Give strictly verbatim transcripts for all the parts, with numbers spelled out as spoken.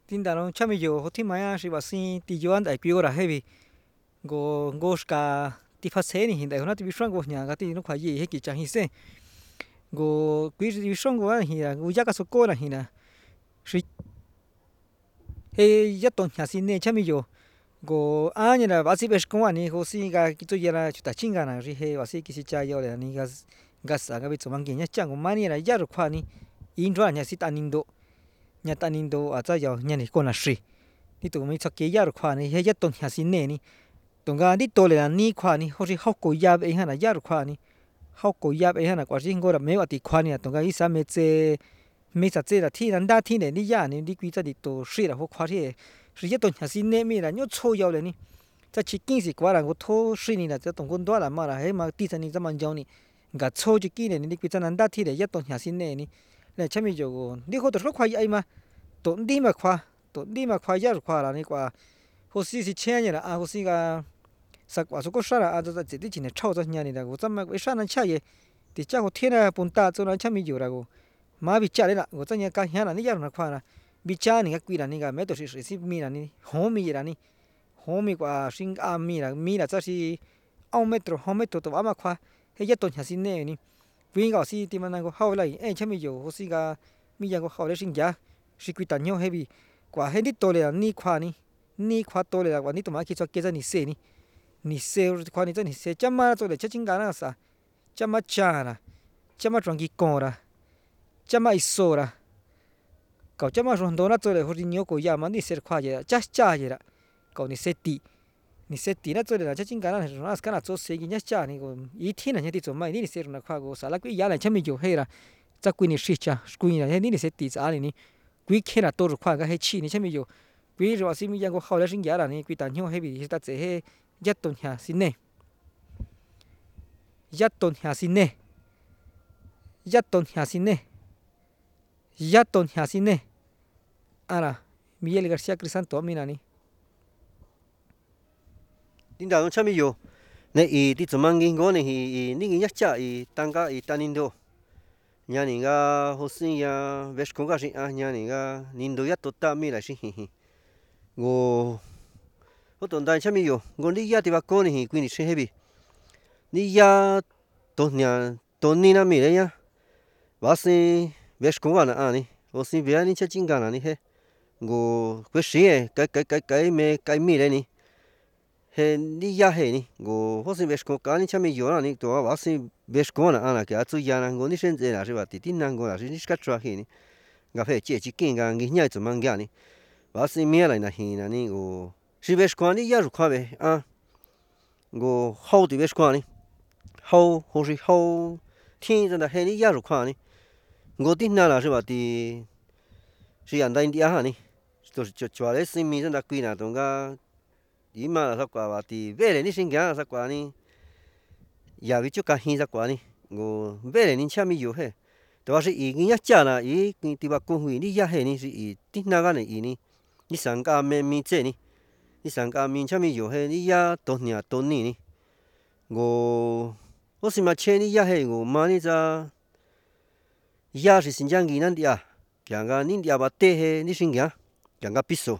tin đã nó chăm bây giờ họ thì mai à, sĩ sinh thì giờ anh đại biểu là hay vì go go ska thì phát sinh hiện tại nó thì biết sang go nhà cái thì nó phải gì hết kỳ chẳng hi se go quý biết sang go hi là go giá cái số cô là hi là sĩ he giá tuần nhà sinh này chăm bây giờ go anh là bác sĩ biết công anh ho si cái cái chỗ là chúng ta chính cái nào rồi he bác sĩ cái sĩ cha yêu là ni gas gas à cái bị tụi mình cái nhá chẳng có mani là giá được khoa ni in rồi nhà sĩ ta nín độ nhà ta nín độ à cho giờ nhà này con là sĩ thì tụi mình chắc cái giá được khoa ni he giá tuần nhà sinh này ni tụi cái đi tôi là ni khoa ni họ chỉ học cố giá ấy hay là giá được khoa ni học cố giá ấy hay là quả gì gọi là mấy cái khoa ni tụi cái ý sao mấy chế mấy sao chế là thi là đa thi này đi giá này đi quy ra đi tổ sĩ là họ khoa thì实际东西是那面了，你抽腰了呢，这去经是过来我拖水呢了，这东工多了嘛了，还嘛第三年这么教呢，个抽就几年你规则难打铁的，一东西是那呢，那前面就个，你好多说快一嘛，多你嘛快，多你嘛快一就快了，你话，或是是钱的了啊，或是个，啥话说个啥了啊，这这这几年抽着年的了，我怎么为啥能吃耶？ဒီကြောက်天啊，本大做那前面有了个，马比家的了，我这年刚下了，你要那快了。บิจานี่ก็กุยละนี่ก็ไม่ตัวสิสิมีละนี่หอมีละนี่หอมีกว่าสิงอามีละมีละจะสิเอาไม่ตัวหอไม่ตัวตัวมาควาเฮียตัวหาสิเน่นี่วิ่งก็สิที่มันนั่งก็เข้าเลยเอ้ยฉันไม่อยู่สิก็มีอย่างก็เข้าเลยสิงยาสิกุยตันยอเฮบีกว่าเฮนี่ตัวเลยนี่ควานี่นี่ควาตัวเลยกว่านี่ตัวมาคิดว่าเกจะนี่เสนี่นี่เสควานี่จะนี่เสจะมาตัวเลยจะจิงกันนะสะจะมาจานะจะมาตรังกีกอระจะมาอิโซระcậu chăm mà rồi đó là tôi lại hồi nhớ của nhà mà đi xe khoa vậy chắc chắc vậy đó cậu đi xe tì đi xe tì nó tôi lại chắc chính cái là nó cái là tôi xe cái nhát cha này còn ý thiên là như thế rồi mà đi xe rồi khoa của sao là cái giá này chăm mình nhiều hay là chắc quý này xịt cha quý này đi xe tì giá này ní quý khi là tôi rồi khoa cái hay chi này chăm mình nhiều quý rồi xin mình có khâu là sinh giá là ní quý tàn nhau hay bị ta sẽ hay nhất tuần hà xin nè nhất tuần hà xin nè nhất tuần hà xin nè nhất tuần hà xin nè Ana Miguel García Crisanto Minani tin đào nó chăm bây giờ này ý thì chúng mình nghe này ý ní cái nhắc chả ý tăng cả ý tăng nín đồ nhà này cái hồ sinh ya vết công cái gì à nhà này cái nín đồ nhất tốt ta mi lại xin hi hi ngô hồ tuần đại chăm bây giờ ngô đi ya thì bà con này quy định xin hết bị đi ya tốt nhà tốt nín à mi đấy ya bác sĩ vết công cái nào này hồ sinh về anh chắc chính cái nào này hết ngô cái gì cái cái cái cái mẹ cái mi đấy nè he ni ya he ni ngô hồ sinh vết công cái này chăm bây giờ là ni tôi bác sĩ vết công là anh là cái chú ya là ngô ni sinh ra là gì vậy tin năng ngô là gì cái trò he ni gặp phải chỉ chỉ kinh cái nghĩ nhảy tụi mình cái ni bác sĩ mi lại là he là ni ngô si vết công ni ya rồi qua về à ngô hậu thì vết công ni hậu hồ sĩ hậu thiên ra là he ni ya rồi qua ni ngô tin năng là gì vậy thì si anh ta India ha ni tôi cho cho lấy sinh mi rất là quý nào đồng cái ý mà là sao quả và thì về đây ni sinh cái là sao quả ni giờ ví dụ cái hình sao quả ni ngô về đây ni chăm mi nhiều hết đó là ý nghĩa chả là ý thì bà công huy ni ya hết ni ý tin nào cái này ý ni ni sang cái mình mi chơi ni ni sang cái mình chăm mi nhiều hết ni ya tốt nhà tốt ni ni ngô có gì mà chơi ni ya hết ngô mà ni ra ya thì sinh장 gìนั่น cái cái nín địa bát tê he ní sinh cái cái cái piso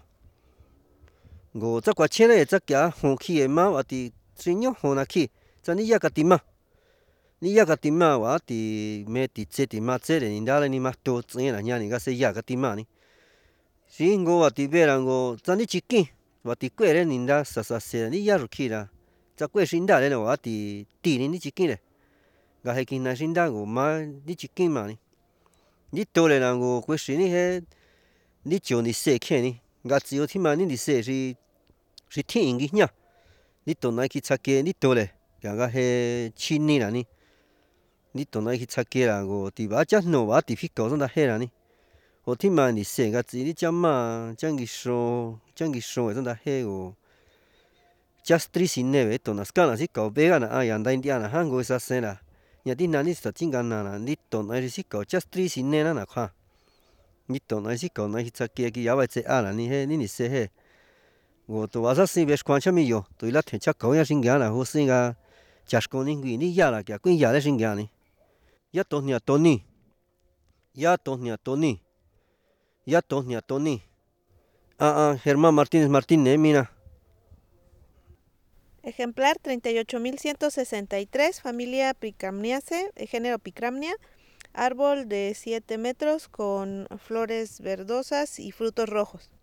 ngô chắc quả chén này chắc cái hồ khí mà và thì sinh nhóc hồ na khí cho ní ya cái tim mà ní ya cái tim mà và thì mẹ thì chết thì mà chết thì đã là ní mà tổ chức là nhà ní cái sẽ ya cái tim mà ní sinh ngô và thì về là ngô cho ní chỉ kinh và thì quê lên ní đã sa sa se ní ya rồi khí là chắc quê sinh đã lên và thì tì ní ní chỉ kinh này cái hay kinh này sinh đã ngô mà ní chỉ kinh mà ní你多了那个过时你还你叫你写看呢，我只有听嘛你你写是是天应的呀，你到哪去查个你多了，人家是亲你啦呢，你到哪去查个啦个，第八只诺瓦第批搞上那黑啦呢，我听嘛你写个字你讲嘛讲个说讲个说上那黑个，just three sin呢喂，到那是干那是搞别个那啊，人家印第安那韩国啥生啦。nhà tin nào đi sát chính cái nào là đi tồn ai xí cầu just three xin nên là khoa đi tồn ai xí cầu này chắc kia cái giáo vậy sẽ à là ni he ni ni sẽ he tôi tôi vào sinh việc quan trọng mi yo tôi là thấy chắc cầu nhà sinh cái là hồ sinh cái chắc cầu ni cái ni ya là cái cái ya là sinh cái này ya tồn nhà tồn ni ya tồn nhà tồn ni ya tồn nhà tồn ni Ah, ah, Germán Martínez Martínez, mira. Ejemplar treinta y ocho mil ciento sesenta y tres, familia Picramniaceae, género Picramnia, árbol de siete metros con flores verdosas y frutos rojos.